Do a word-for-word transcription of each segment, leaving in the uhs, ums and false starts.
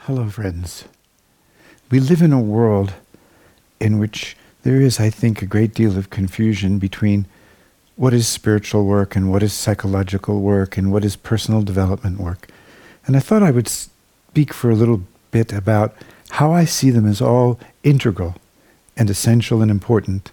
Hello, friends. We live in a world in which there is, I think, a great deal of confusion between what is spiritual work and what is psychological work and what is personal development work. And I thought I would speak for a little bit about how I see them as all integral and essential and important.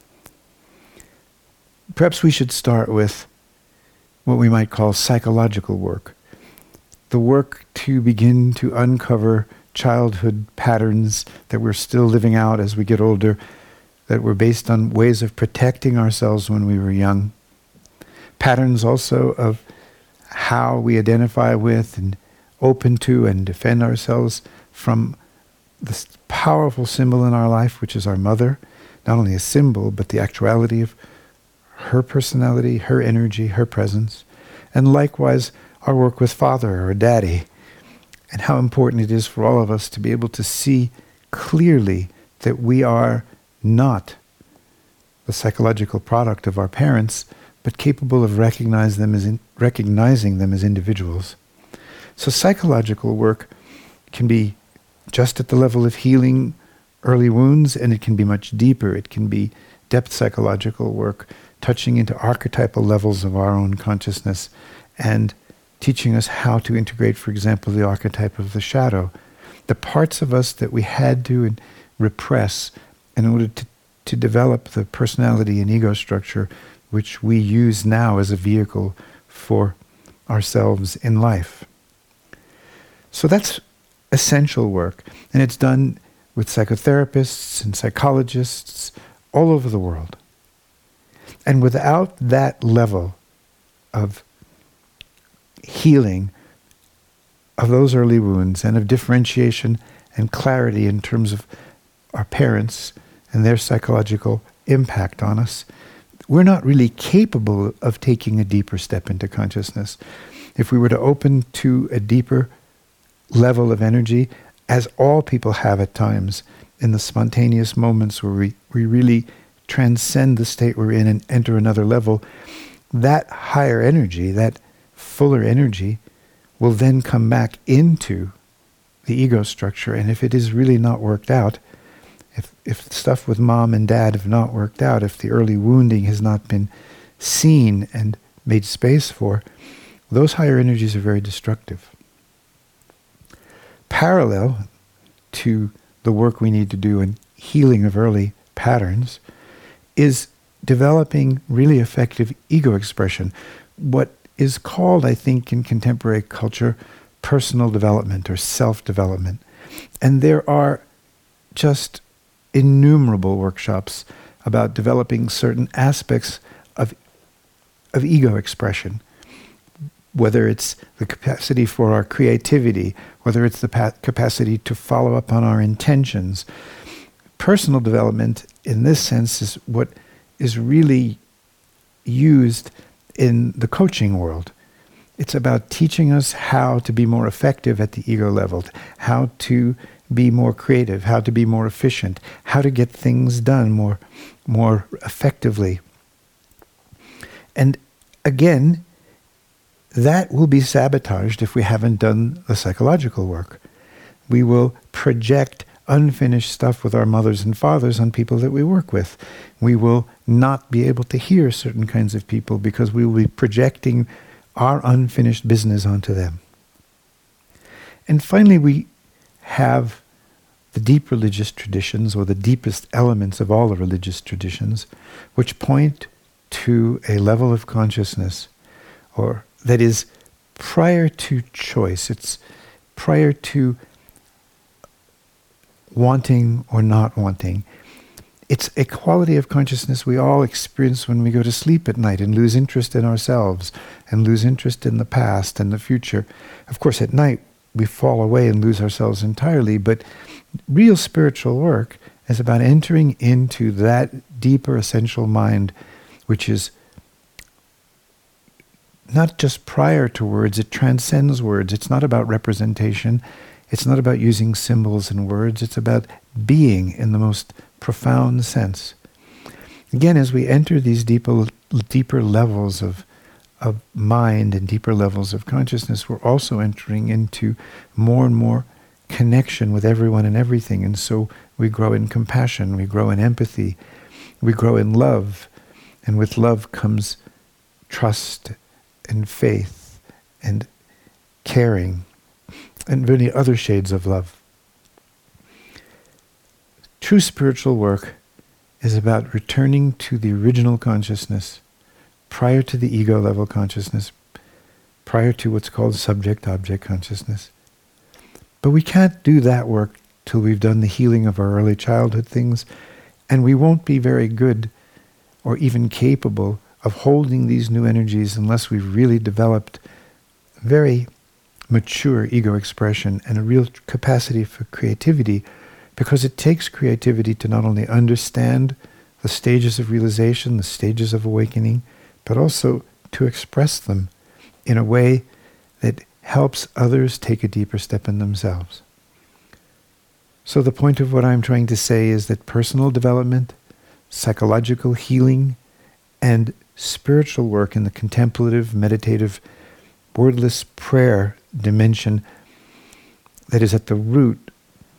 Perhaps we should start with what we might call psychological work. The work to begin to uncover childhood patterns that we're still living out as we get older, that were based on ways of protecting ourselves when we were young. Patterns also of how we identify with and open to and defend ourselves from this powerful symbol in our life, which is our mother. Not only a symbol, but the actuality of her personality, her energy, her presence. And likewise, our work with Father or Daddy, and how important it is for all of us to be able to see clearly that we are not the psychological product of our parents, but capable of recognize them as in, recognizing them as individuals. So psychological work can be just at the level of healing early wounds, and it can be much deeper. It can be depth psychological work, touching into archetypal levels of our own consciousness and teaching us how to integrate, for example, the archetype of the shadow, the parts of us that we had to repress in order to, to develop the personality and ego structure which we use now as a vehicle for ourselves in life. So that's essential work, and it's done with psychotherapists and psychologists all over the world. And without that level of healing of those early wounds and of differentiation and clarity in terms of our parents and their psychological impact on us, we're not really capable of taking a deeper step into consciousness. If we were to open to a deeper level of energy, as all people have at times, in the spontaneous moments where we, we really transcend the state we're in and enter another level, that higher energy, that fuller energy, will then come back into the ego structure. And if it is really not worked out, if if stuff with mom and dad have not worked out, if the early wounding has not been seen and made space for, those higher energies are very destructive. Parallel to the work we need to do in healing of early patterns is developing really effective ego expression, what is called, I think, in contemporary culture, personal development or self-development. And there are just innumerable workshops about developing certain aspects of, of ego expression, whether it's the capacity for our creativity, whether it's the pa- capacity to follow up on our intentions. Personal development, in this sense, is what is really used in the coaching world. It's about teaching us how to be more effective at the ego level, how to be more creative, how to be more efficient, how to get things done more, more effectively. And again, that will be sabotaged if we haven't done the psychological work. We will project unfinished stuff with our mothers and fathers on people that we work with. We will not be able to hear certain kinds of people because we will be projecting our unfinished business onto them. And finally, we have the deep religious traditions, or the deepest elements of all the religious traditions, which point to a level of consciousness, or that is prior to choice. It's prior to wanting or not wanting. It's a quality of consciousness we all experience when we go to sleep at night and lose interest in ourselves and lose interest in the past and the future. Of course, at night we fall away and lose ourselves entirely, but real spiritual work is about entering into that deeper essential mind, which is not just prior to words, it transcends words. It's not about representation. It's not about using symbols and words. It's about being in the most profound sense. Again, as we enter these deeper, deeper levels of, of mind and deeper levels of consciousness, we're also entering into more and more connection with everyone and everything. And so we grow in compassion, we grow in empathy, we grow in love. And with love comes trust and faith and caring and many other shades of love. True spiritual work is about returning to the original consciousness prior to the ego level consciousness, prior to what's called subject-object consciousness. But we can't do that work till we've done the healing of our early childhood things, and we won't be very good or even capable of holding these new energies unless we've really developed very mature ego expression and a real capacity for creativity, because it takes creativity to not only understand the stages of realization, the stages of awakening, but also to express them in a way that helps others take a deeper step in themselves. So the point of what I'm trying to say is that personal development, psychological healing, and spiritual work in the contemplative, meditative, wordless prayer dimension that is at the root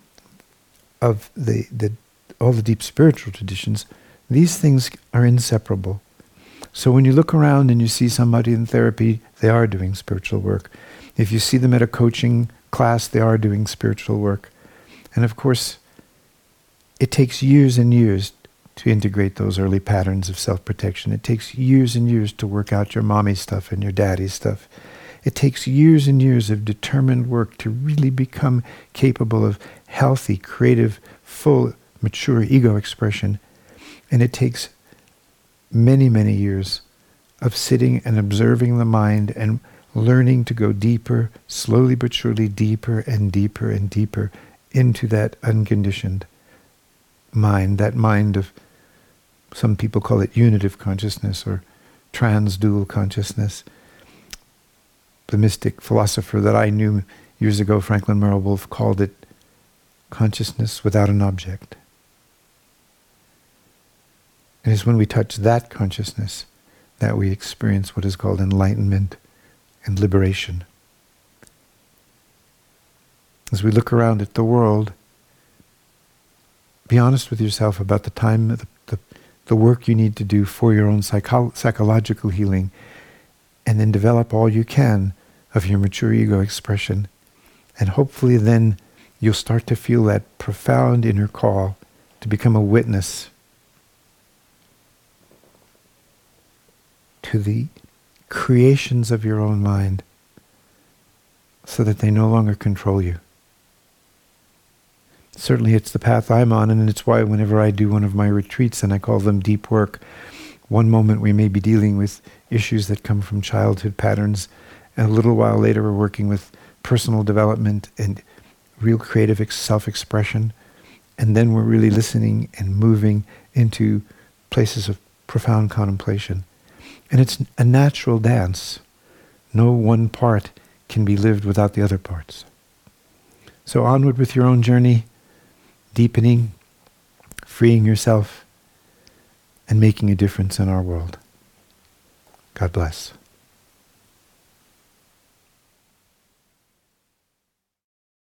of the, the all the deep spiritual traditions, these things are inseparable. So when you look around and you see somebody in therapy, they are doing spiritual work. If you see them at a coaching class, they are doing spiritual work. And of course, it takes years and years to integrate those early patterns of self-protection. It takes years and years to work out your mommy stuff and your daddy stuff. It takes years and years of determined work to really become capable of healthy, creative, full, mature ego expression. And it takes many, many years of sitting and observing the mind and learning to go deeper, slowly but surely deeper and deeper and deeper into that unconditioned mind, that mind of, some people call it unitive consciousness or trans-dual consciousness. The mystic philosopher that I knew years ago, Franklin Merrill Wolff, called it consciousness without an object. And it's when we touch that consciousness that we experience what is called enlightenment and liberation. As we look around at the world, be honest with yourself about the time, the, the, the work you need to do for your own psycho- psychological healing, and then develop all you can of your mature ego expression. And hopefully then you'll start to feel that profound inner call to become a witness to the creations of your own mind so that they no longer control you. Certainly it's the path I'm on, and it's why whenever I do one of my retreats, and I call them deep work, one moment we may be dealing with issues that come from childhood patterns, and a little while later we're working with personal development and real creative ex- self-expression, and then we're really listening and moving into places of profound contemplation. And it's a natural dance. No one part can be lived without the other parts. So onward with your own journey, deepening, freeing yourself, and making a difference in our world. God bless.